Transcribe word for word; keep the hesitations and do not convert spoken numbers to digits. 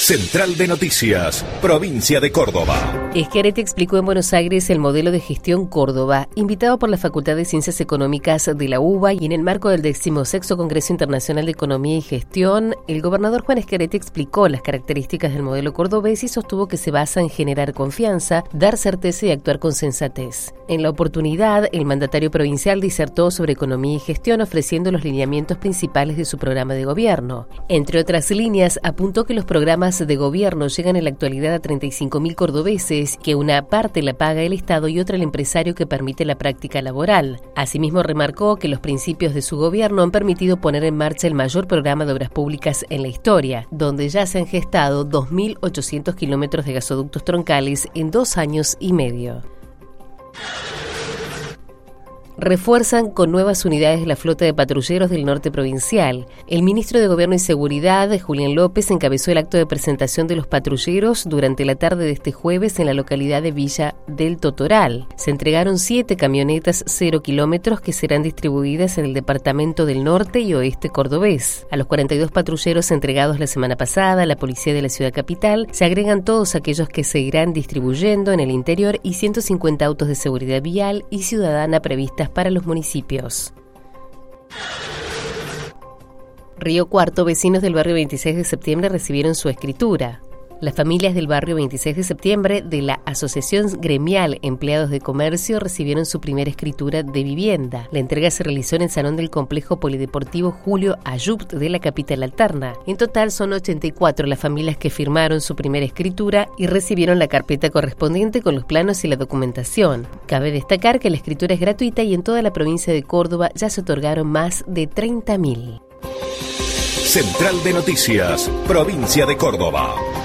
Central de Noticias, provincia de Córdoba. Schiaretti explicó en Buenos Aires el modelo de gestión Córdoba, invitado por la Facultad de Ciencias Económicas de la UBA y en el marco del decimosexto Congreso Internacional de Economía y Gestión, el gobernador Juan Schiaretti explicó las características del modelo cordobés y sostuvo que se basa en generar confianza, dar certeza y actuar con sensatez. En la oportunidad, el mandatario provincial disertó sobre economía y gestión ofreciendo los lineamientos principales de su programa de gobierno. Entre otras líneas, apuntó que los programas de gobierno llegan en la actualidad a treinta y cinco mil cordobeses, que una parte la paga el Estado y otra el empresario que permite la práctica laboral. Asimismo, remarcó que los principios de su gobierno han permitido poner en marcha el mayor programa de obras públicas en la historia, donde ya se han gestado dos mil ochocientos kilómetros de gasoductos troncales en dos años y medio. Refuerzan con nuevas unidades la flota de patrulleros del norte provincial. El ministro de Gobierno y Seguridad, Julián López, encabezó el acto de presentación de los patrulleros durante la tarde de este jueves en la localidad de Villa del Totoral. Se entregaron siete camionetas cero kilómetros que serán distribuidas en el departamento del norte y oeste cordobés. A los cuarenta y dos patrulleros entregados la semana pasada a la policía de la ciudad capital se agregan todos aquellos que se irán distribuyendo en el interior y ciento cincuenta autos de seguridad vial y ciudadana previstas para los municipios. Río Cuarto, vecinos del barrio veintiséis de septiembre recibieron su escritura. Las familias del barrio veintiséis de septiembre de la Asociación Gremial Empleados de Comercio recibieron su primera escritura de vivienda. La entrega se realizó en el Salón del Complejo Polideportivo Julio Ayupt de la capital alterna. En total son ochenta y cuatro las familias que firmaron su primera escritura y recibieron la carpeta correspondiente con los planos y la documentación. Cabe destacar que la escritura es gratuita y en toda la provincia de Córdoba ya se otorgaron más de treinta mil. Central de Noticias, provincia de Córdoba.